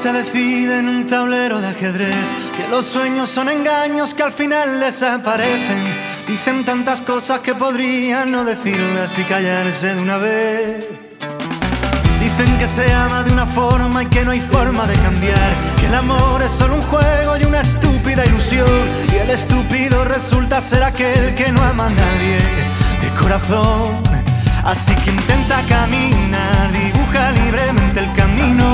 se decide en un tablero de ajedrez, que los sueños son engaños que al final desaparecen. Dicen tantas cosas que podrían no decirlas y callarse de una vez. Dicen que se ama de una forma y que no hay forma de cambiar, que el amor es solo un juego y una estúpida ilusión, y el estúpido resulta ser aquel que no ama a nadie de corazón. Así que intenta caminar, dibuja libremente el camino.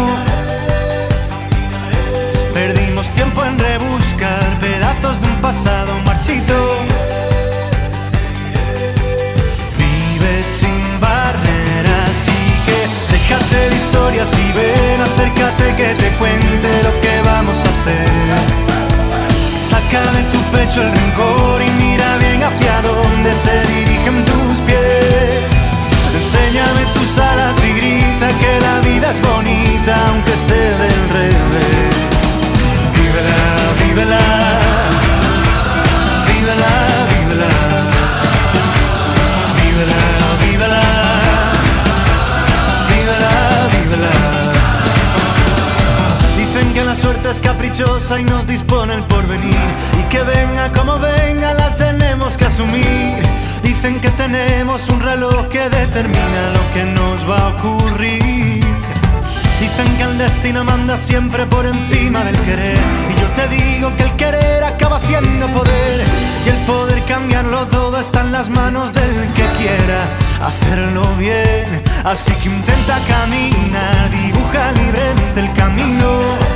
Perdimos tiempo en rebuscar pedazos de un pasado marchito. Vive sin barreras y que déjate de historias y ven, acércate que te cuente lo que vamos a hacer. Saca de tu pecho el rencor y mira bien hacia dónde se dirigen tus pies. Enséñame tus alas y grita que la vida es bonita aunque esté del revés. Vívela, vívela, vívela, vívela, vívela, vívela, vívela, vívela. Dicen que la suerte es caprichosa y nos dispone el porvenir, y que venga como venga la tenemos que asumir. Dicen que tenemos un reloj que determina lo que nos va a ocurrir. Dicen que el destino manda siempre por encima del querer, y yo te digo que el querer acaba siendo poder, y el poder cambiarlo todo está en las manos del que quiera hacerlo bien. Así que intenta caminar, dibuja libremente el camino.